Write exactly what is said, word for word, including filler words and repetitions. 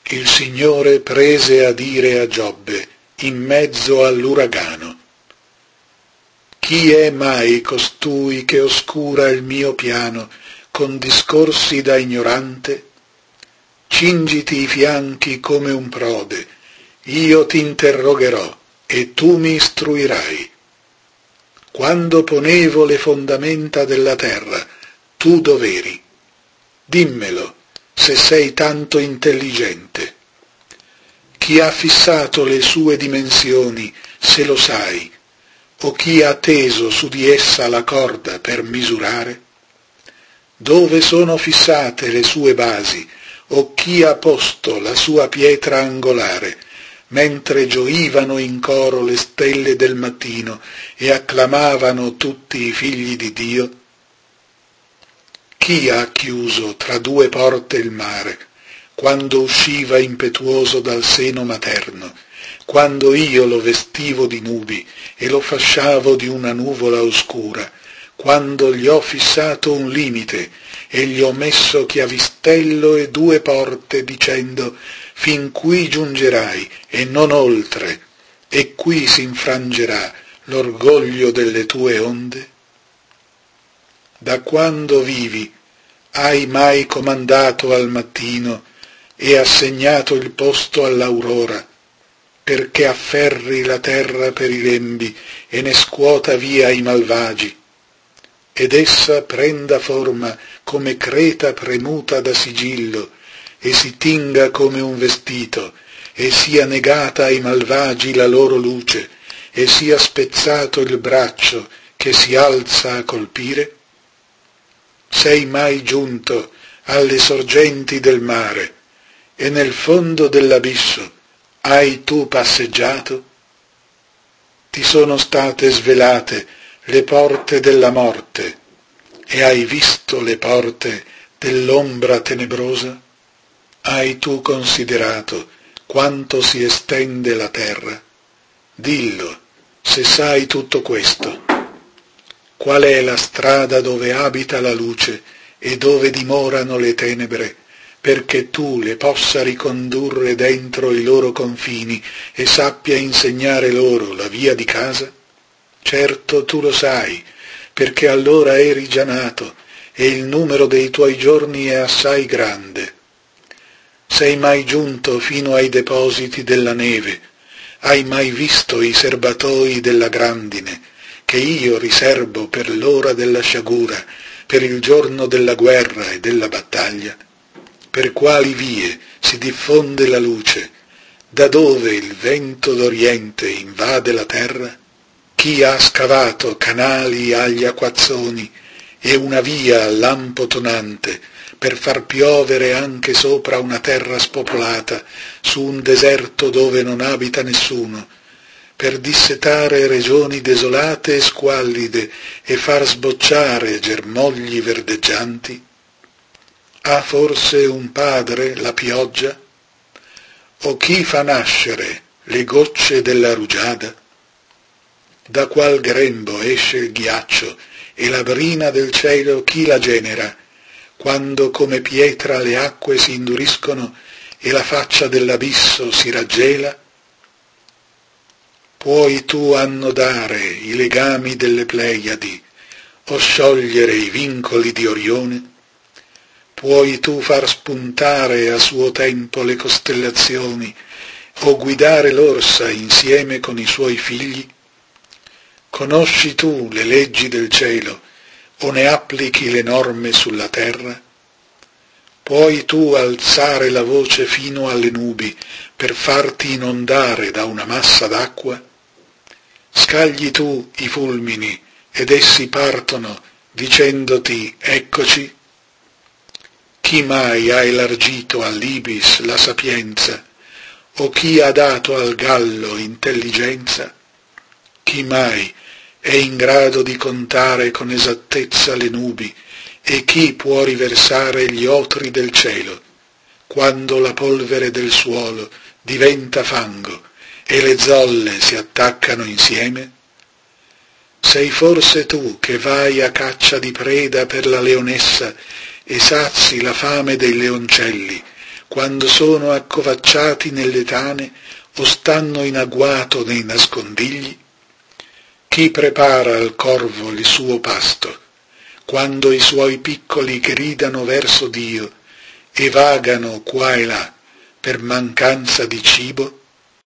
Il Signore prese a dire a Giobbe, in mezzo all'uragano: chi è mai costui che oscura il mio piano con discorsi da ignorante? Cingiti i fianchi come un prode, io t'interrogherò e tu mi istruirai. Quando ponevo le fondamenta della terra, tu dov'eri? Dimmelo, se sei tanto intelligente. Chi ha fissato le sue dimensioni, se lo sai, o chi ha teso su di essa la corda per misurare? Dove sono fissate le sue basi, o chi ha posto la sua pietra angolare, mentre gioivano in coro le stelle del mattino e acclamavano tutti i figli di Dio? Chi ha chiuso tra due porte il mare, quando usciva impetuoso dal seno materno, quando io lo vestivo di nubi e lo fasciavo di una nuvola oscura, quando gli ho fissato un limite e gli ho messo chiavistello e due porte, dicendo: fin qui giungerai e non oltre, e qui si infrangerà l'orgoglio delle tue onde? Da quando vivi, hai mai comandato al mattino e assegnato il posto all'aurora, perché afferri la terra per i lembi e ne scuota via i malvagi, ed essa prenda forma come creta premuta da sigillo, e si tinga come un vestito, e sia negata ai malvagi la loro luce, e sia spezzato il braccio che si alza a colpire? Sei mai giunto alle sorgenti del mare, e nel fondo dell'abisso hai tu passeggiato? Ti sono state svelate le porte della morte, e hai visto le porte dell'ombra tenebrosa? Hai tu considerato quanto si estende la terra? Dillo, se sai tutto questo. Qual è la strada dove abita la luce e dove dimorano le tenebre, perché tu le possa ricondurre dentro i loro confini e sappia insegnare loro la via di casa? Certo tu lo sai, perché allora eri già nato e il numero dei tuoi giorni è assai grande. Sei mai giunto fino ai depositi della neve? Hai mai visto i serbatoi della grandine, che io riserbo per l'ora della sciagura, per il giorno della guerra e della battaglia? Per quali vie si diffonde la luce? Da dove il vento d'Oriente invade la terra? Chi ha scavato canali agli acquazzoni e una via al lampo tonante, per far piovere anche sopra una terra spopolata, su un deserto dove non abita nessuno, per dissetare regioni desolate e squallide e far sbocciare germogli verdeggianti? Ha forse un padre la pioggia? O chi fa nascere le gocce della rugiada? Da qual grembo esce il ghiaccio e la brina del cielo chi la genera, quando come pietra le acque si induriscono e la faccia dell'abisso si raggela? Puoi tu annodare i legami delle Pleiadi o sciogliere i vincoli di Orione? Puoi tu far spuntare a suo tempo le costellazioni o guidare l'orsa insieme con i suoi figli? Conosci tu le leggi del cielo o ne applichi le norme sulla terra? Puoi tu alzare la voce fino alle nubi per farti inondare da una massa d'acqua? Scagli tu i fulmini ed essi partono dicendoti: eccoci? Chi mai ha elargito all'ibis la sapienza, o chi ha dato al gallo intelligenza? Chi mai è in grado di contare con esattezza le nubi, e chi può riversare gli otri del cielo, quando la polvere del suolo diventa fango e le zolle si attaccano insieme? Sei forse tu che vai a caccia di preda per la leonessa e sazi la fame dei leoncelli, quando sono accovacciati nelle tane o stanno in agguato nei nascondigli? Chi prepara al corvo il suo pasto, quando i suoi piccoli gridano verso Dio e vagano qua e là per mancanza di cibo?